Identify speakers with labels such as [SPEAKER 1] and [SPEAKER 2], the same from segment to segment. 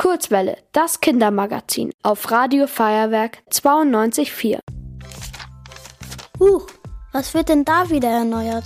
[SPEAKER 1] Kurzwelle, das Kindermagazin auf Radio Feuerwerk 92,4.
[SPEAKER 2] Was wird denn da wieder erneuert?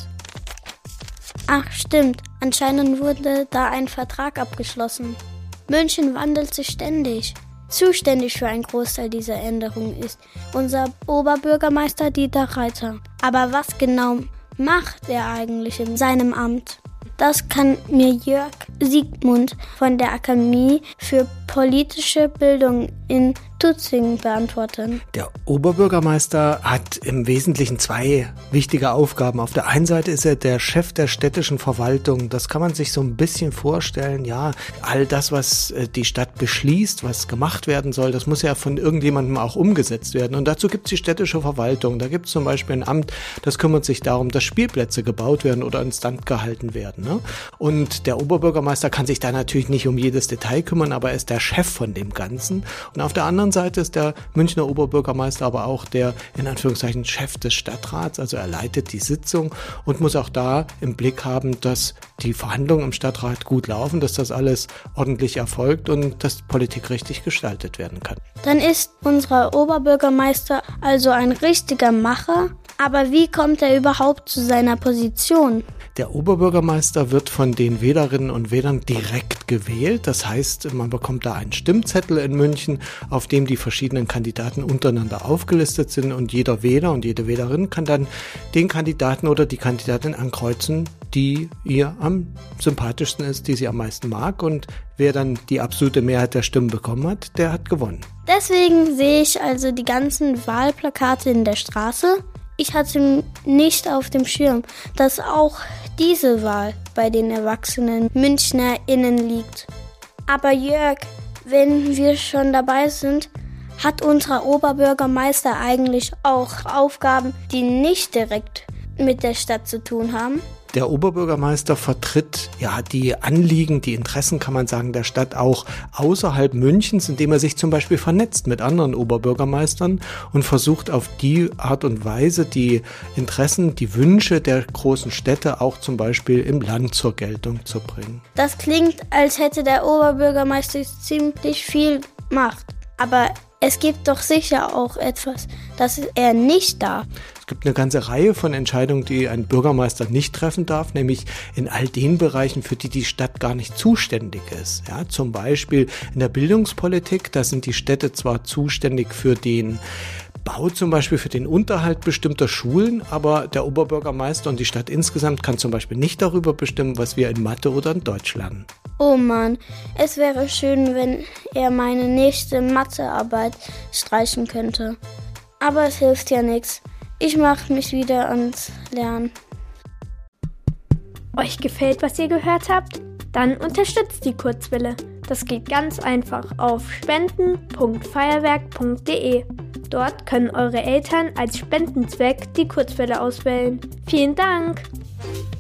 [SPEAKER 2] Ach stimmt, anscheinend wurde da ein Vertrag abgeschlossen. München wandelt sich ständig. Zuständig für einen Großteil dieser Änderungen ist unser Oberbürgermeister Dieter Reiter. Aber was genau macht er eigentlich in seinem Amt? Das kann mir Jörg Siegmund von der Akademie für politische Bildung in Tutzing beantworten.
[SPEAKER 3] Der Oberbürgermeister hat im Wesentlichen zwei wichtige Aufgaben. Auf der einen Seite ist er der Chef der städtischen Verwaltung. Das kann man sich so ein bisschen vorstellen. Ja, all das, was die Stadt beschließt, was gemacht werden soll, das muss ja von irgendjemandem auch umgesetzt werden. Und dazu gibt es die städtische Verwaltung. Da gibt es zum Beispiel ein Amt, das kümmert sich darum, dass Spielplätze gebaut werden oder instand gehalten werden. Ne? Und der Oberbürgermeister kann sich da natürlich nicht um jedes Detail kümmern, aber er ist der Chef von dem Ganzen. Und auf der anderen Seite ist der Münchner Oberbürgermeister aber auch der, in Anführungszeichen, Chef des Stadtrats. Also er leitet die Sitzung und muss auch da im Blick haben, dass die Verhandlungen im Stadtrat gut laufen, dass das alles ordentlich erfolgt und dass Politik richtig gestaltet werden kann.
[SPEAKER 2] Dann ist unser Oberbürgermeister also ein richtiger Macher. Aber wie kommt er überhaupt zu seiner Position?
[SPEAKER 3] Der Oberbürgermeister wird von den Wählerinnen und Wählern direkt gewählt. Das heißt, man bekommt da einen Stimmzettel in München, auf dem die verschiedenen Kandidaten untereinander aufgelistet sind. Und jeder Wähler und jede Wählerin kann dann den Kandidaten oder die Kandidatin ankreuzen, die ihr am sympathischsten ist, die sie am meisten mag. Und wer dann die absolute Mehrheit der Stimmen bekommen hat, der hat gewonnen.
[SPEAKER 2] Deswegen sehe ich also die ganzen Wahlplakate in der Straße. Ich hatte nicht auf dem Schirm, dass auch diese Wahl bei den erwachsenen MünchnerInnen liegt. Aber Jörg, wenn wir schon dabei sind, hat unser Oberbürgermeister eigentlich auch Aufgaben, die nicht direkt mit der Stadt zu tun haben?
[SPEAKER 3] Der Oberbürgermeister vertritt ja die Anliegen, die Interessen, kann man sagen, der Stadt auch außerhalb Münchens, indem er sich zum Beispiel vernetzt mit anderen Oberbürgermeistern und versucht auf die Art und Weise die Interessen, die Wünsche der großen Städte auch zum Beispiel im Land zur Geltung zu bringen.
[SPEAKER 2] Das klingt, als hätte der Oberbürgermeister ziemlich viel Macht. Aber es gibt doch sicher auch etwas, das er nicht darf.
[SPEAKER 3] Es gibt eine ganze Reihe von Entscheidungen, die ein Bürgermeister nicht treffen darf, nämlich in all den Bereichen, für die die Stadt gar nicht zuständig ist. Ja, zum Beispiel in der Bildungspolitik, da sind die Städte zwar zuständig für den Bau, zum Beispiel für den Unterhalt bestimmter Schulen, aber der Oberbürgermeister und die Stadt insgesamt kann zum Beispiel nicht darüber bestimmen, was wir in Mathe oder in Deutsch lernen.
[SPEAKER 2] Oh Mann, es wäre schön, wenn er meine nächste Mathearbeit streichen könnte. Aber es hilft ja nichts. Ich mache mich wieder ans Lernen.
[SPEAKER 1] Euch gefällt, was ihr gehört habt? Dann unterstützt die Kurzwelle. Das geht ganz einfach auf spenden.feuerwerk.de. Dort können eure Eltern als Spendenzweck die Kurzwelle auswählen. Vielen Dank!